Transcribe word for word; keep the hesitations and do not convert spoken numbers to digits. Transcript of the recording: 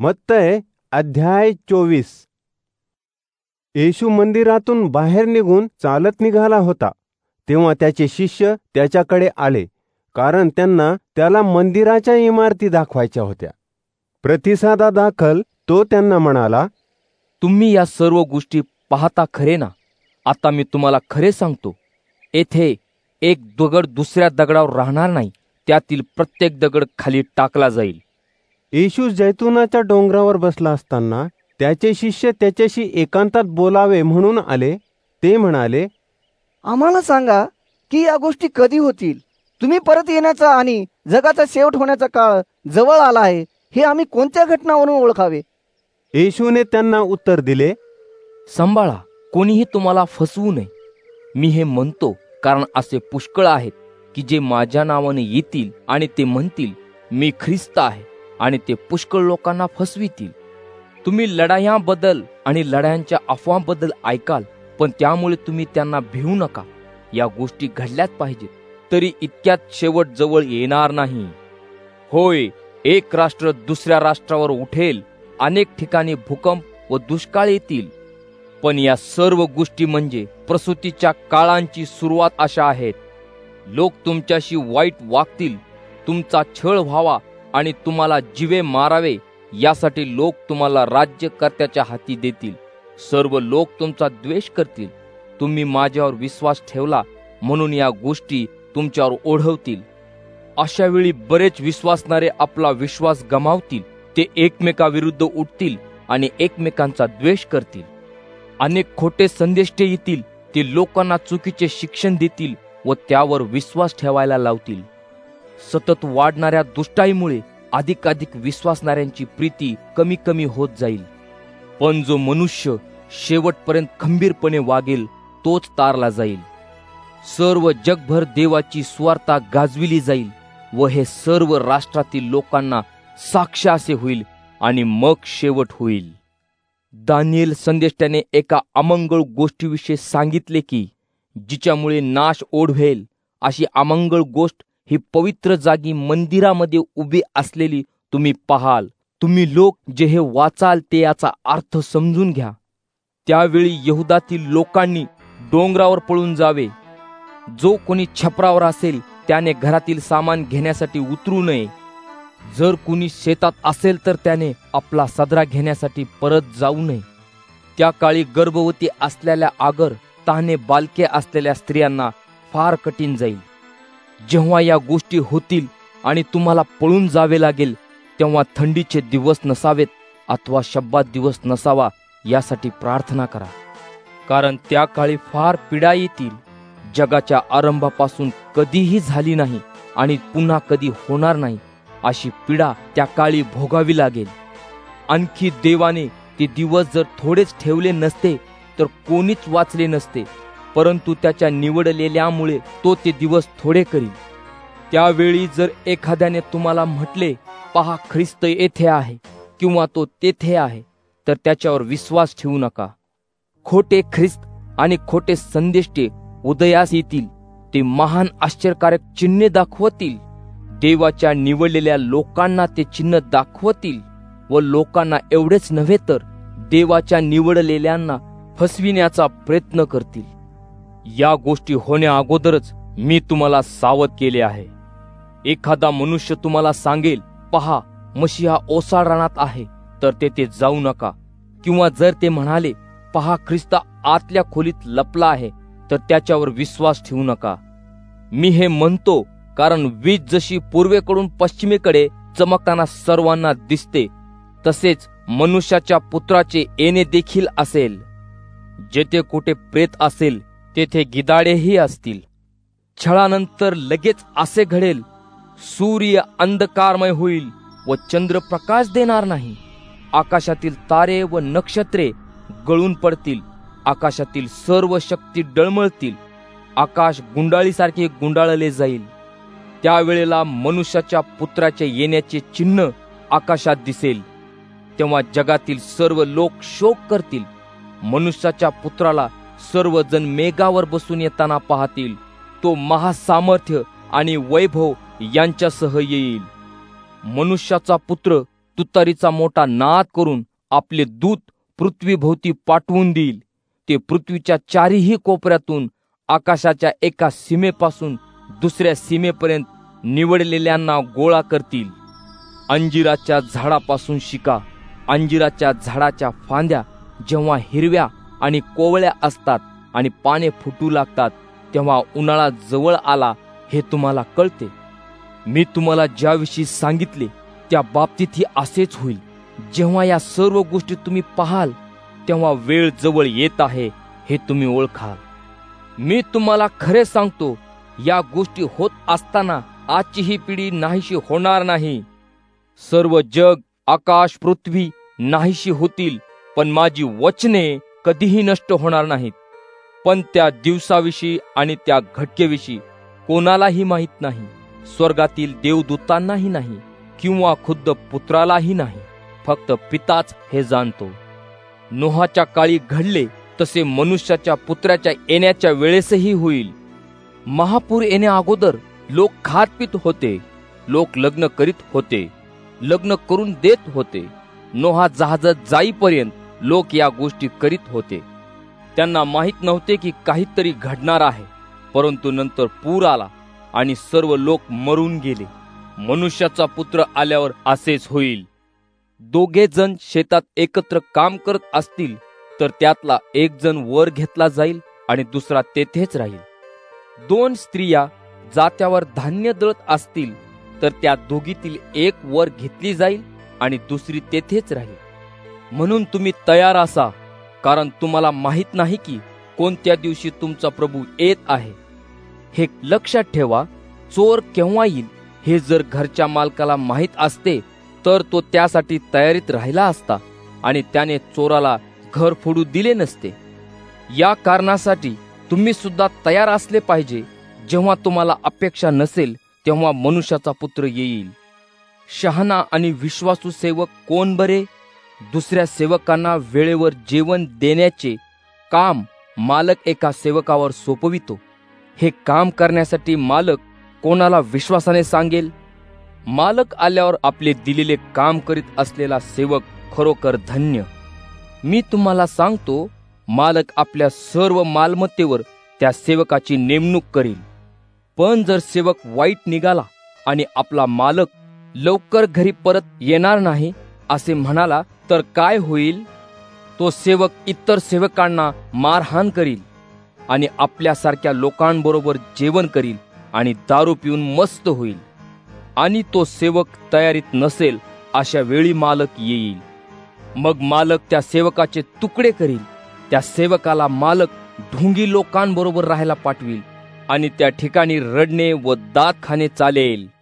मत्तय अध्याय चोवीस. येशू मंदिरातून बाहेर निघून चालत निघाला होता. तेव्हा त्याचे शिष्य त्याच्याकडे आले, कारण त्यांना त्याला मंदिराच्या इमारती दाखवायच्या होत्या. प्रतिसादादाखल तो त्यांना म्हणाला, तुम्ही या सर्व गोष्टी पाहता खरे ना? आता मी तुम्हाला खरे सांगतो, येथे एक दगड दुसऱ्या दगडावर राहणार नाही, त्यातील प्रत्येक दगड खाली टाकला जाईल. येशू जैतुनाच्या डोंगरावर बसला असताना त्याचे शिष्य त्याच्याशी एकांतात बोलावे म्हणून आले. ते म्हणाले, आम्हाला सांगा की या गोष्टी कधी होतील? तुम्ही परत येण्याचा आणि जगाचा शेवट होण्याचा काळ जवळ आला आहे, हे आम्ही कोणत्या घटनावरून ओळखावे? येशूने त्यांना उत्तर दिले, सांभाळा, कोणीही तुम्हाला फसवू नये. मी हे म्हणतो कारण असे पुष्कळ आहेत की जे माझ्या नावाने येतील आणि ते म्हणतील, मी ख्रिस्त आहे, आणि ते पुष्कळ लोकांना फसवितील. तुम्ही लढायांबद्दल आणि लढायांच्या अफवांबद्दल ऐकाल, पण त्यामुळे तुम्ही त्यांना भिवू नका. या गोष्टी घडल्याच पाहिजेत, तरी इतक्यात शेवट जवळ येणार नाही. होय, एक राष्ट्र दुसऱ्या राष्ट्रावर उठेल, अनेक ठिकाणी भूकंप व दुष्काळ येतील, पण या सर्व गोष्टी म्हणजे प्रसूतीच्या काळांची सुरुवात अशा आहेत. लोक तुमच्याशी वाईट वागतील, तुमचा छळ व्हावा आणि तुम्हाला जीवे मारावे, यासाठी लोक तुम्हाला राज्यकर्त्याच्या हाती देतील. सर्व लोक तुमचा द्वेष करतील. तुम्ही माझ्यावर विश्वास ठेवला म्हणून या गोष्टी तुमच्यावर ओढवतील. अशा वेळी बरेच विश्वासणारे आपला विश्वास गमावतील. ते एकमेकाविरुद्ध उठतील आणि एकमेकांचा द्वेष करतील. अनेक खोटे संदेष्टे येतील. ते लोकांना चुकीचे शिक्षण देतील व त्यावर विश्वास ठेवायला लावतील. सतत वाढणाऱ्या दुष्टाईमुळे अधिकाधिक विश्वासणाऱ्यांची प्रीती कमी कमी होत जाईल. पण जो मनुष्य शेवटपर्यंत खंबीरपणे वागेल तोच तारला जाईल. सर्व जगभर देवाची सुवार्ता गाजविली जाईल व हे सर्व राष्ट्रातील लोकांना साक्ष असे होईल आणि मग शेवट होईल. दानिएल संदेष्टाने एका अमंगळ गोष्टीविषयी सांगितले की जिच्यामुळे नाश ओढवेल अशी अमंगळ गोष्ट ही पवित्र जागी मंदिरामध्ये उभी असलेली तुम्ही पाहाल. तुम्ही लोक जे हे वाचाल ते याचा अर्थ समजून घ्या. त्यावेळी यहुदातील लोकांनी डोंगरावर पळून जावे. जो कोणी छपरावर असेल त्याने घरातील सामान घेण्यासाठी उतरू नये. जर कुणी शेतात असेल तर त्याने आपला सदरा घेण्यासाठी परत जाऊ नये. त्या काळी गर्भवती असलेल्या आगर तहाने बालके असलेल्या स्त्रियांना फार कठीण जाईल. जेव्हा या गोष्टी होतील आणि तुम्हाला पळून जावे लागेल, तेव्हा थंडीचे दिवस नसावेत अथवा शब्बात दिवस नसावा यासाठी प्रार्थना करा. कारण त्या काळी फार पीडा येतील, जगाच्या आरंभापासून कधीही झाली नाही आणि पुन्हा कधी होणार नाही अशी पीडा त्या काळी भोगावी लागेल. आणखी देवाने ते दिवस जर थोडेच ठेवले नसते तर कोणीच वाचले नसते, परंतु त्याच्या निवडलेल्यामुळे तो ते दिवस थोडे करील. त्यावेळी जर एखाद्याने तुम्हाला म्हटले, पहा ख्रिस्त येथे आहे किंवा तो तेथे आहे, तर त्याच्यावर विश्वास ठेवू नका. खोटे ख्रिस्त आणि खोटे संदेष्टे उदयास येतील. ते महान आश्चर्यकारक चिन्हे दाखवतील. देवाच्या निवडलेल्या लोकांना ते चिन्ह दाखवतील व लोकांना एवढेच नव्हे तर देवाच्या निवडलेल्यांना फसविण्याचा प्रयत्न करतील. या गोष्टी होण्या अगोदरच मी तुम्हाला सावध केले आहे. एखादा मनुष्य तुम्हाला सांगेल, पहा मशिहा ओसाड रानात आहे, तर तेथे जाऊ नका. किंवा जर ते म्हणाले, पहा ख्रिस्त आतल्या खोलीत लपला आहे, तर त्याच्यावर विश्वास ठेवू नका. मी हे म्हणतो कारण वीज जशी पूर्वेकडून पश्चिमेकडे चमकताना सर्वांना दिसते, तसेच मनुष्याच्या पुत्राचे येणे देखील असेल. जेथे कुठे प्रेत असेल तेथे गिधाडेही असतील. छळानंतर लगेच असे घडेल, सूर्य अंधकारमय होईल व चंद्र प्रकाश देणार नाही. आकाशातील तारे व नक्षत्रे गळून पडतील. आकाशातील सर्व शक्ती डळमळतील. आकाश गुंडाळीसारखे गुंडाळले जाईल. त्यावेळेला मनुष्याच्या पुत्राचे येण्याचे चिन्ह आकाशात दिसेल. तेव्हा जगातील सर्व लोक शोक करतील. मनुष्याच्या पुत्राला सर्वजण मेघावर बसून येताना पाहतील. तो महासामर्थ्य आणि वैभव यांच्यासह येईल. मनुष्याचा पुत्र तुतारीचा मोठा नाद करून आपले दूत पृथ्वीभोवती पाठवून देईल. ते पृथ्वीच्या चारीही कोपऱ्यातून आकाशाच्या एका सीमेपासून दुसऱ्या सीमेपर्यंत निवडलेल्यांना गोळा करतील. अंजिराच्या झाडापासून शिका, अंजिराच्या झाडाच्या फांद्या जेव्हा हिरव्या आणि कोवळ्या असतात आणि पाने फुटू लागतात, तेव्हा उन्हाळा जवळ आला हे तुम्हाला कळते. मी तुम्हाला ज्याविषयी सांगितले त्या बाबतीतही असेच होईल. जेव्हा या सर्व गोष्टी तुम्ही पाहाल, तेव्हा वेळ जवळ येत आहे हे तुम्ही ओळखाल. मी तुम्हाला खरे सांगतो, या गोष्टी होत असताना आजची ही पिढी नाहीशी होणार नाही. सर्व जग, आकाश, पृथ्वी नाहीशी होतील, पण माझी वचने कधीही नष्ट होणार नाहीत. पण त्या दिवसाविषयी आणि त्या घटकेविषयी कोणालाही माहीत नाही, स्वर्गातील देवदूतांनाही नाही किंवा खुद्द पुत्रालाही नाही, फक्त पिताच हे जाणतो. नोहाच्या काळी घडले तसे मनुष्याच्या पुत्राच्या येण्याच्या वेळेसही होईल. महापूर येण्या अगोदर लोक खात पित होते, लोक लग्न करीत होते, लग्न करून देत होते. नोहा जहाजात जाईपर्यंत लोक या गोष्टी करीत होते. त्यांना माहीत नव्हते की काहीतरी घडणार आहे. परंतु नंतर पूर आला आणि सर्व लोक मरून गेले. मनुष्याचा पुत्र आल्यावर असेच होईल. दोघे जण शेतात एकत्र काम करत असतील तर त्यातला एक जण वर घेतला जाईल आणि दुसरा तेथेच राहील. दोन स्त्रिया जात्यावर धान्य दळत असतील तर त्या दोघीतील एक वर घेतली जाईल आणि दुसरी तेथेच राहील. म्हणून तुम्ही तयार असा, कारण तुम्हाला माहित नाही की कोणत्या दिवशी तुमचा प्रभू येत आहे. हे लक्षात ठेवा, चोर केव्हा येईल हे जर घरच्या मालकाला माहीत असते तर तो त्यासाठी तयारीत राहिला असता आणि त्याने चोराला घर फोडू दिले नसते. या कारणासाठी तुम्ही सुद्धा तयार असले पाहिजे. जेव्हा तुम्हाला अपेक्षा नसेल तेव्हा मनुष्याचा पुत्र येईल. शहाणा आणि विश्वासू सेवक कोण बरे? दुसऱ्या सेवकांना वेळेवर जेवण देण्याचे काम मालक एका सेवकावर सोपवितो. हे काम करण्यासाठी मालक कोणाला विश्वासाने सांगेल? मालक आल्यावर आपले दिलेले काम करीत असलेला सेवक खरोखर धन्य. मी तुम्हाला सांगतो, मालक आपल्या सर्व मालमत्तेवर त्या सेवकाची नेमणूक करील. पण जर सेवक वाईट निघाला आणि आपला मालक लवकर घरी परत येणार नाही असे म्हणाला तर काय होईल? तो सेवक इतर सेवकांना मारहाण करील आणि आपल्यासारख्या लोकांबरोबर जेवण करील आणि दारू पिऊन मस्त होईल. आणि तो सेवक तयारीत नसेल अशा वेळी मालक येईल. मग मालक त्या सेवकाचे तुकडे करील. त्या सेवकाला मालक ढोंगी लोकांबरोबर राहायला पाठविल आणि त्या ठिकाणी रडणे व दात खाणे चालेल.